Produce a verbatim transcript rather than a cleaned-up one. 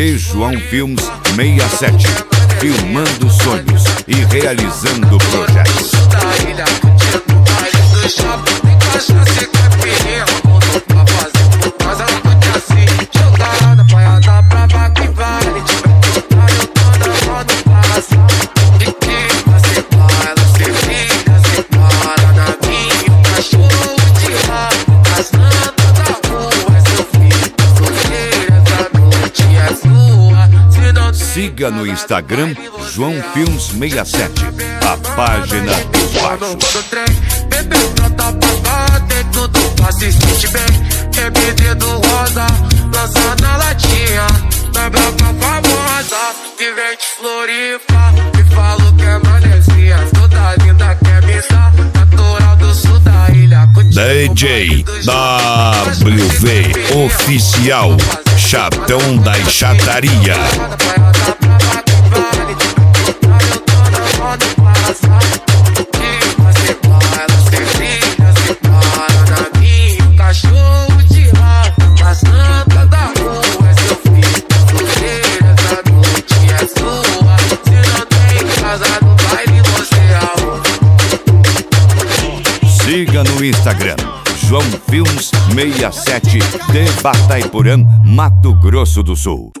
D J João Filmes sessenta e sete, filmando sonhos e realizando projetos. Siga no Instagram João Filmes sessenta e sete, a página dos baixos. Bebeu pronta pra bater, tudo pra se sentir bem. Bebido rosa, lança na latinha, da branca famosa, que vem de Floripa. Me falou que é manezinha, toda linda quer pisar, natural do sul da ilha. D J W V Oficial, Chatão da Chataria. Siga no Instagram João Filmes sessenta e sete, de Batayporã, Mato Grosso do Sul.